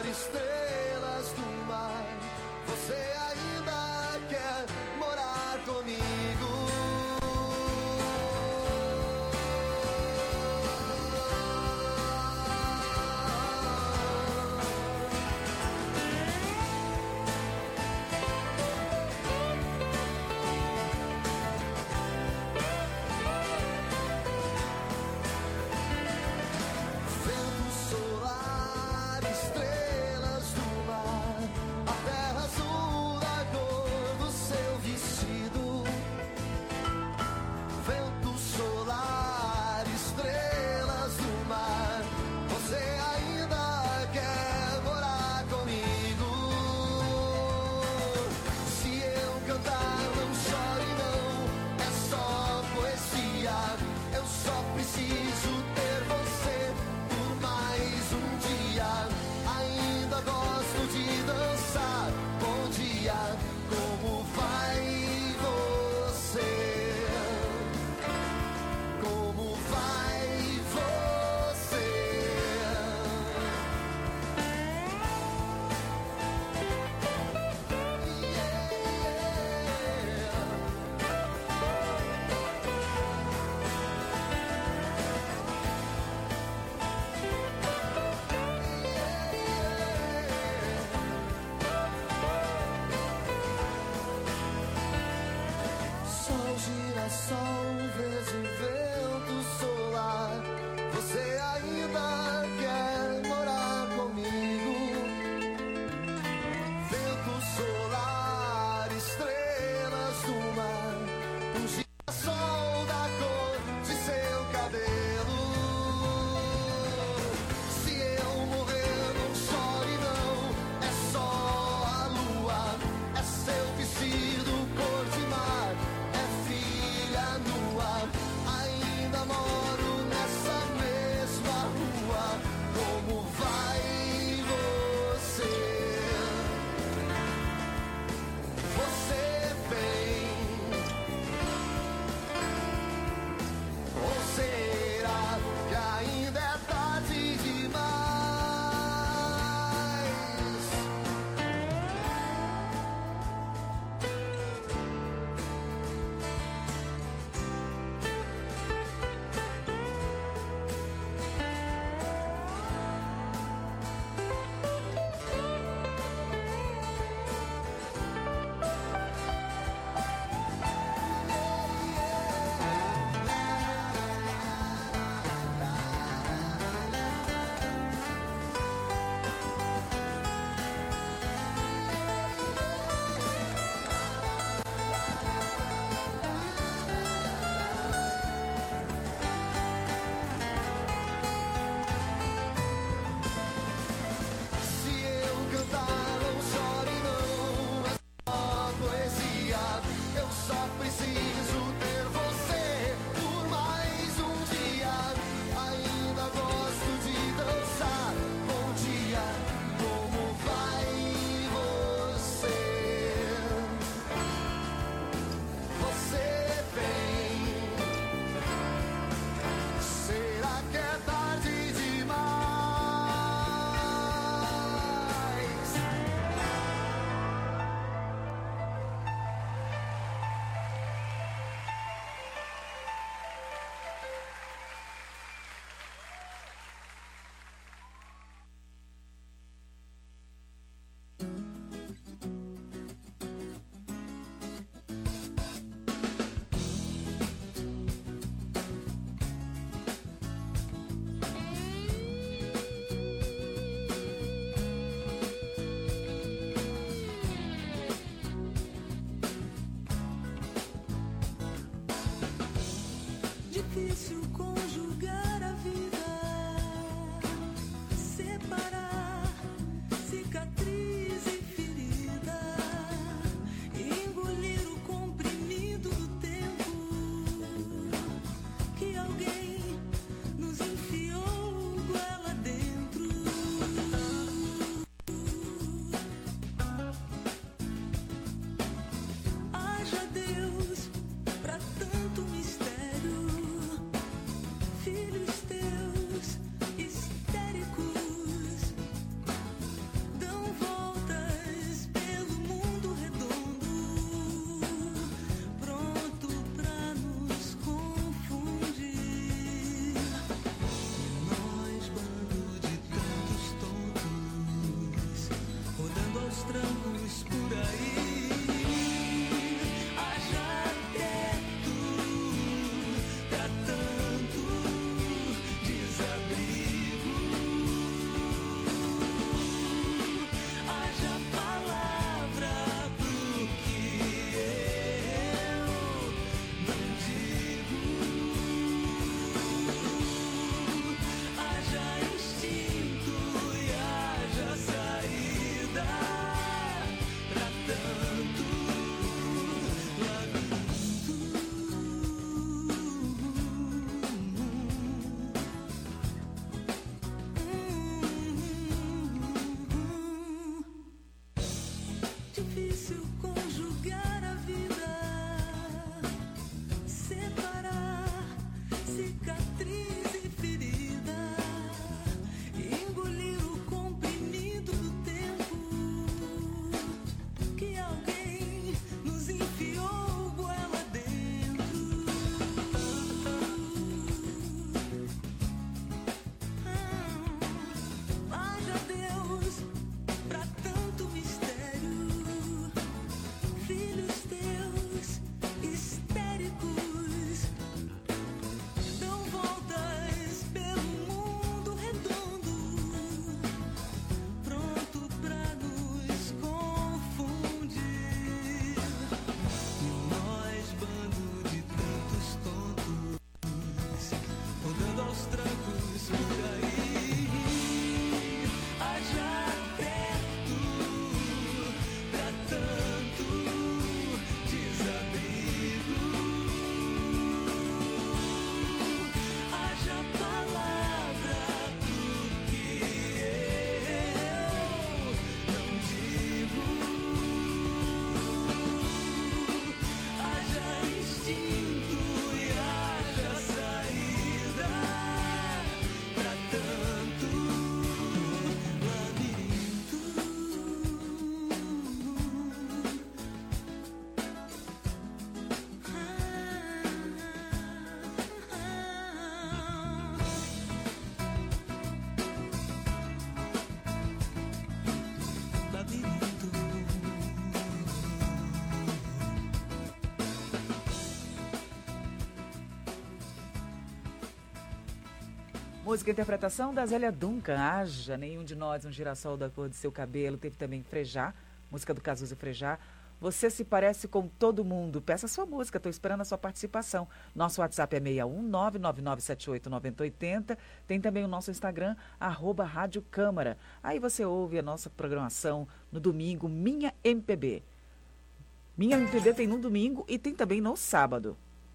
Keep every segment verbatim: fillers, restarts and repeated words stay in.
estrelas do mar, você ainda quer morar comigo? Música e interpretação da Zélia Duncan, Haja, Nenhum de Nós, Um Girassol da Cor de Seu Cabelo. Teve também Frejá, música do Cazuza Frejá. Você se parece com todo mundo. Peça sua música, estou esperando a sua participação. Nosso WhatsApp é seis um nove nove nove sete oito nove zero oito zero. Tem também o nosso Instagram, arroba Rádio Câmara. Aí você ouve a nossa programação no domingo, Minha M P B. Minha M P B tem no domingo e tem também no sábado.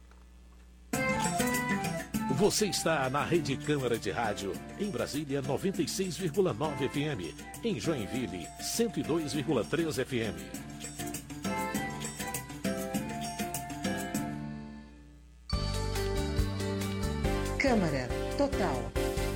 Você está na Rede Câmara de Rádio, em Brasília noventa e seis vírgula nove F M, em Joinville cento e dois vírgula três F M. Câmara Total.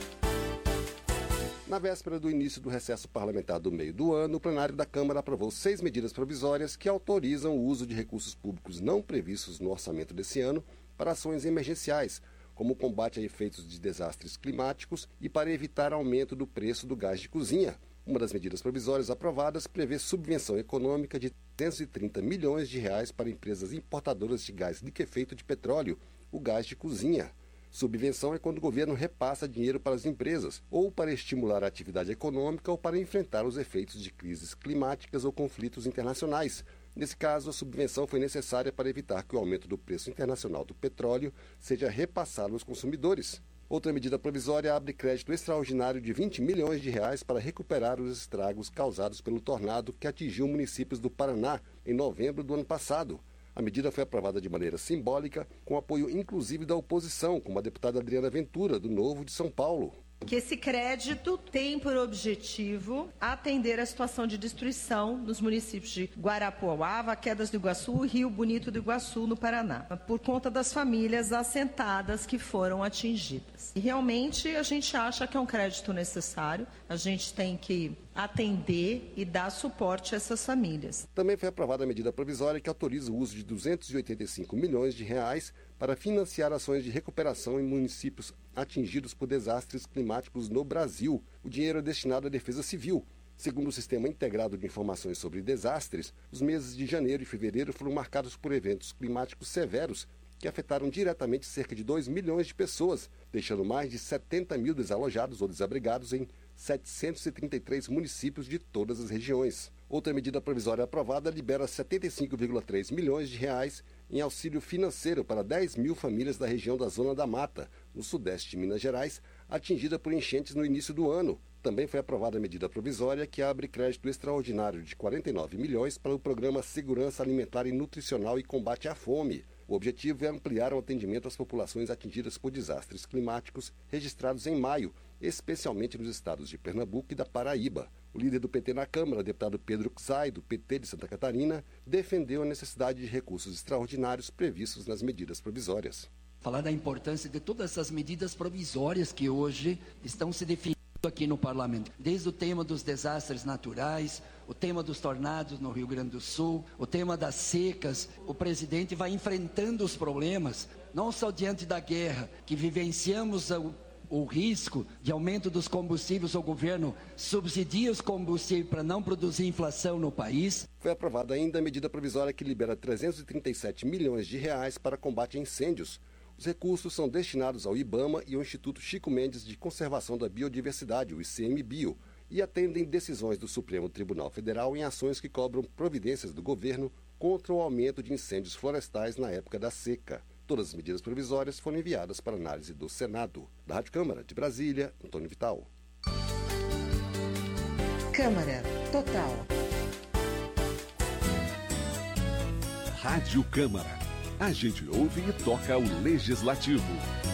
Na véspera do início do recesso parlamentar do meio do ano, o plenário da Câmara aprovou seis medidas provisórias que autorizam o uso de recursos públicos não previstos no orçamento desse ano para ações emergenciais, como o combate a efeitos de desastres climáticos e para evitar aumento do preço do gás de cozinha. Uma das medidas provisórias aprovadas prevê subvenção econômica de trezentos e trinta milhões de reais para empresas importadoras de gás liquefeito de petróleo, o gás de cozinha. Subvenção é quando o governo repassa dinheiro para as empresas, ou para estimular a atividade econômica ou para enfrentar os efeitos de crises climáticas ou conflitos internacionais. Nesse caso, a subvenção foi necessária para evitar que o aumento do preço internacional do petróleo seja repassado aos consumidores. Outra medida provisória abre crédito extraordinário de vinte milhões de reais para recuperar os estragos causados pelo tornado que atingiu municípios do Paraná em novembro do ano passado. A medida foi aprovada de maneira simbólica, com apoio inclusive da oposição, como a deputada Adriana Ventura, do Novo de São Paulo. Que esse crédito tem por objetivo atender a situação de destruição nos municípios de Guarapuava, Quedas do Iguaçu e Rio Bonito do Iguaçu, no Paraná, por conta das famílias assentadas que foram atingidas. E realmente a gente acha que é um crédito necessário, a gente tem que atender e dar suporte a essas famílias. Também foi aprovada a medida provisória que autoriza o uso de duzentos e oitenta e cinco milhões de reais para financiar ações de recuperação em municípios atingidos por desastres climáticos no Brasil. O dinheiro é destinado à defesa civil. Segundo o Sistema Integrado de Informações sobre Desastres, os meses de janeiro e fevereiro foram marcados por eventos climáticos severos que afetaram diretamente cerca de dois milhões de pessoas, deixando mais de setenta mil desalojados ou desabrigados em setecentos e trinta e três municípios de todas as regiões. Outra medida provisória aprovada libera setenta e cinco vírgula três milhões de reais em auxílio financeiro para dez mil famílias da região da Zona da Mata, no sudeste de Minas Gerais, atingida por enchentes no início do ano. Também foi aprovada a medida provisória que abre crédito extraordinário de quarenta e nove milhões para o programa Segurança Alimentar e Nutricional e Combate à Fome. O objetivo é ampliar o atendimento às populações atingidas por desastres climáticos registrados em maio, especialmente nos estados de Pernambuco e da Paraíba. O líder do P T na Câmara, deputado Pedro Xay, do P T de Santa Catarina, defendeu a necessidade de recursos extraordinários previstos nas medidas provisórias. Falar da importância de todas essas medidas provisórias que hoje estão se definindo aqui no Parlamento. Desde o tema dos desastres naturais, o tema dos tornados no Rio Grande do Sul, o tema das secas. O presidente vai enfrentando os problemas, não só diante da guerra, que vivenciamos o o risco de aumento dos combustíveis, o governo subsidia os combustíveis para não produzir inflação no país. Foi aprovada ainda a medida provisória que libera trezentos e trinta e sete milhões de reais para combate a incêndios. Os recursos são destinados ao IBAMA e ao Instituto Chico Mendes de Conservação da Biodiversidade, o I C M Bio, e atendem decisões do Supremo Tribunal Federal em ações que cobram providências do governo contra o aumento de incêndios florestais na época da seca. Todas as medidas provisórias foram enviadas para análise do Senado. Da Rádio Câmara de Brasília, Antônio Vital. Câmara Total. Rádio Câmara. A gente ouve e toca o Legislativo.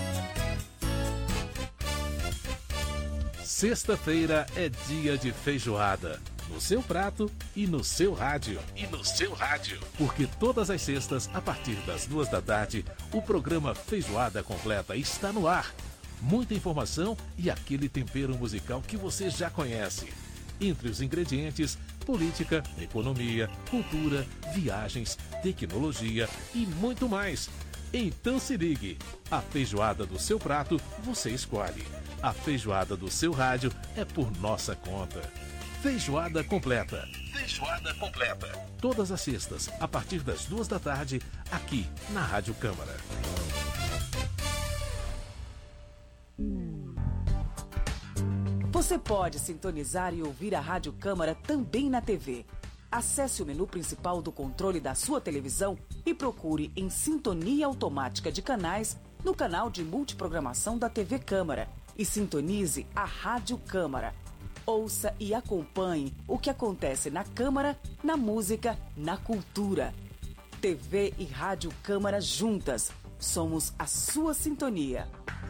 Sexta-feira é dia de feijoada. No seu prato e no seu rádio. E no seu rádio. Porque todas as sextas, a partir das duas da tarde, o programa Feijoada Completa está no ar. Muita informação e aquele tempero musical que você já conhece. Entre os ingredientes, política, economia, cultura, viagens, tecnologia e muito mais. Então se ligue. A feijoada do seu prato você escolhe. A feijoada do seu rádio é por nossa conta. Feijoada Completa. Feijoada Completa. Todas as sextas, a partir das duas da tarde, aqui na Rádio Câmara. Você pode sintonizar e ouvir a Rádio Câmara também na T V. Acesse o menu principal do controle da sua televisão e procure em Sintonia Automática de Canais no canal de multiprogramação da T V Câmara e sintonize a Rádio Câmara. Ouça e acompanhe o que acontece na Câmara, na música, na cultura. T V e Rádio Câmara juntas. Somos a sua sintonia.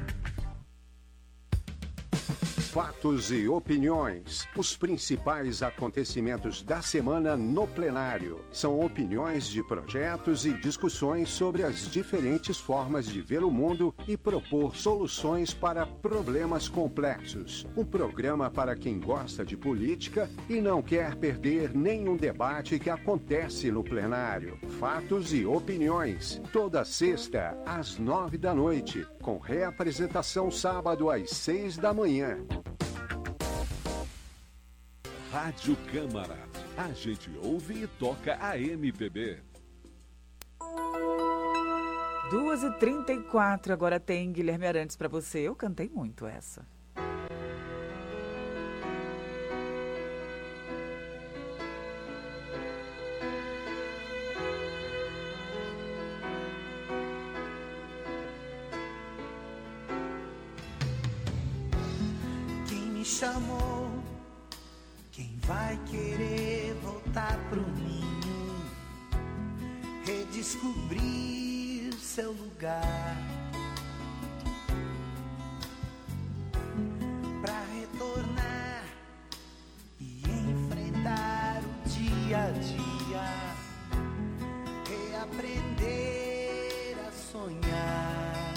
Fatos e opiniões. Os principais acontecimentos da semana no plenário. São opiniões de projetos e discussões sobre as diferentes formas de ver o mundo e propor soluções para problemas complexos. Um programa para quem gosta de política e não quer perder nenhum debate que acontece no plenário. Fatos e opiniões. Toda sexta, às nove da noite. Com reapresentação sábado às seis da manhã. Rádio Câmara. A gente ouve e toca a M P B. duas e trinta e quatro, agora tem Guilherme Arantes para você. Eu cantei muito essa. Quem me chamou? Quem vai querer voltar pro ninho, redescobrir seu lugar, pra retornar e enfrentar o dia a dia, reaprender a sonhar.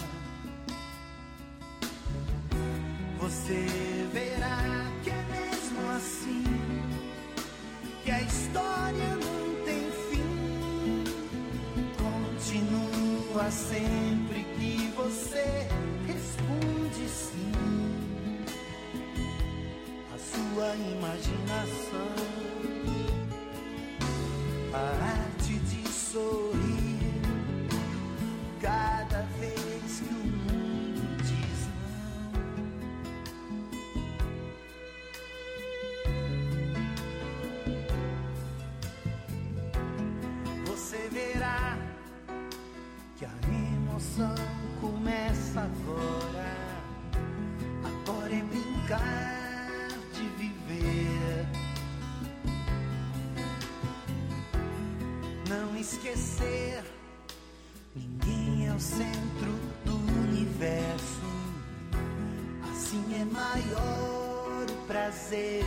Você verá que é mesmo assim, que a história não tem fim. Continua sempre que você responde sim. A sua imaginação, a arte de sorrir cada vez que o mundo diz não. Você verá que a emoção começa agora. Agora é brincar de viver. Não esquecer, ninguém é o centro do universo. Assim é maior o prazer.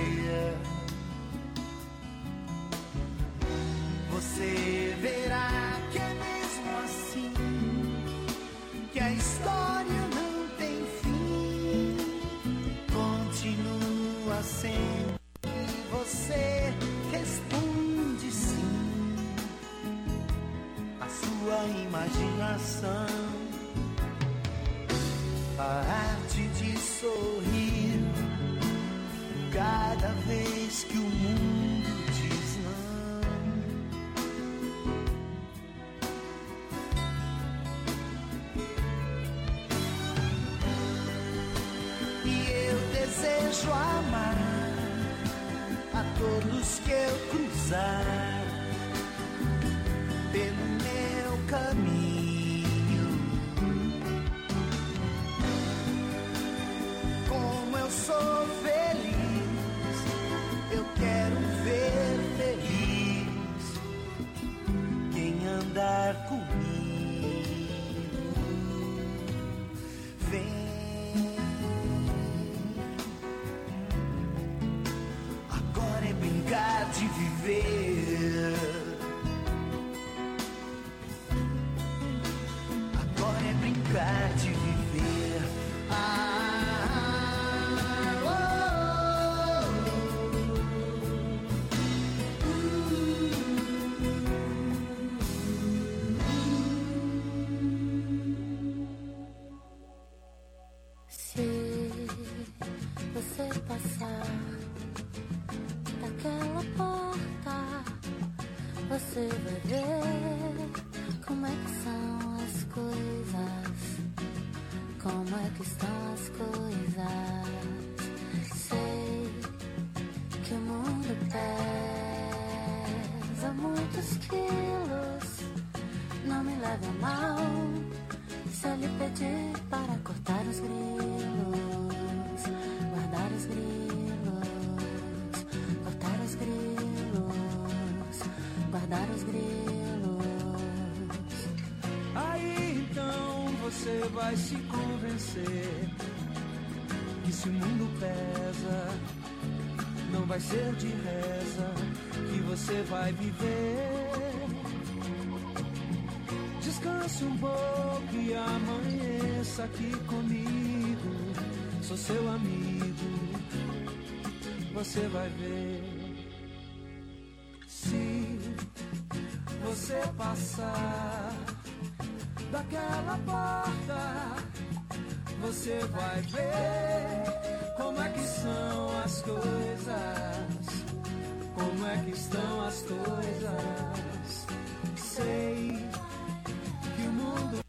Você verá que é mesmo assim, que a história não tem fim. Continua sempre e você responde sim. A sua imaginação, a arte de sorrir cada vez que o mundo diz não. E eu desejo amar a todos que eu cruzar pelo meu caminho. Como eu sou feliz, eu quero ver feliz quem andar comigo. Vem, agora é brincar de viver. Agora é brincar de viver. Ah, oh, Se você passar daquela porta, você vai ver como é que são as coisas, como é que estão as coisas. Sei quilos. Não me leve a mal se eu lhe pedir para cortar os grilos, guardar os grilos, cortar os grilos, guardar os grilos. Aí então você vai se convencer que se o mundo pesa, não vai ser de reza que você vai viver. Descanse um pouco e amanheça aqui comigo. Sou seu amigo, você vai ver. Se você passar daquela porta, você vai ver como é que são as coisas, como é que estão as coisas. Sei que o mundo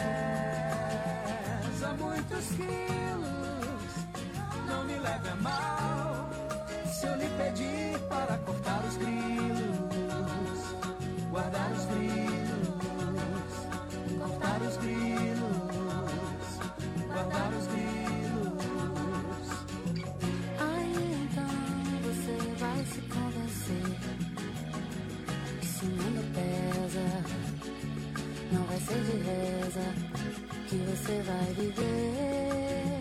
pesa muitos quilos. Não me leve a mal se eu lhe pedir para cortar os grilos, guardar os grilos, cortar os grilos, guardar os grilos. Aí então você vai se convencer que se o mundo pesa, não vai ser de reza que você vai viver.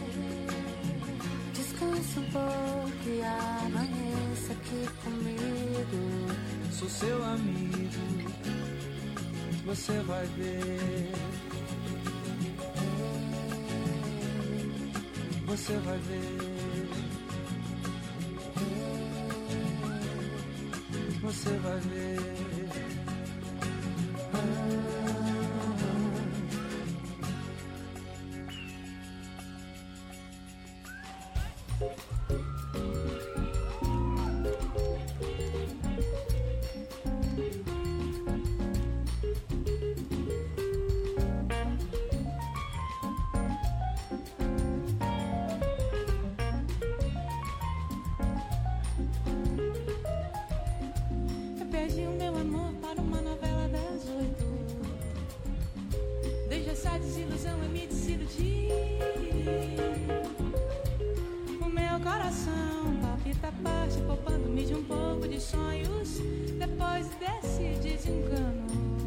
Descanse um pouco e amanheça aqui comigo. Sou seu amigo, você vai ver. Você vai ver. Você vai ver. Eu perdi o meu amor para uma novela das oito. Desde essa desilusão eu me desiludi. O meu coração palpita parte, poupando-me de um pouco de sonhos depois desse desengano.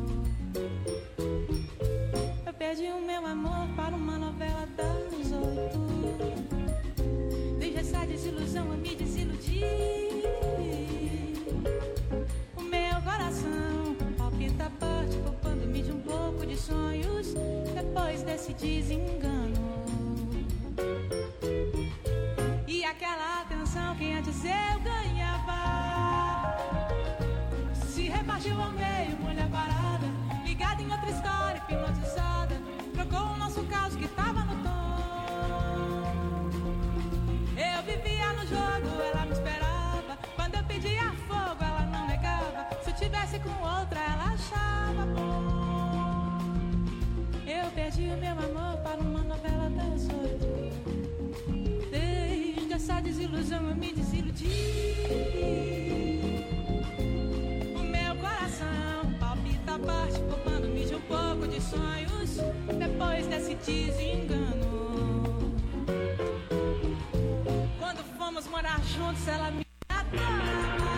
Eu perdi o meu amor para uma novela das oito. Desde essa desilusão eu me desiludi. O meu coração palpita parte, poupando-me de um pouco de sonhos depois desse desengano. E aquela atenção que antes eu ganhava se repartiu ao meio, mulher parada, ligada em outra história, hipnotizada. Trocou o nosso caos que tava no tom. Eu vivia no jogo, ela me esperava. Quando eu pedia fogo, ela não negava. Se eu tivesse com outra, ela achava bom. Eu perdi o meu amor para uma novela das oito. Desde essa desilusão eu me desiludi. O meu coração palpita parte, poupando-me de um pouco de sonhos depois desse desengano. Quando fomos morar juntos, ela me matou.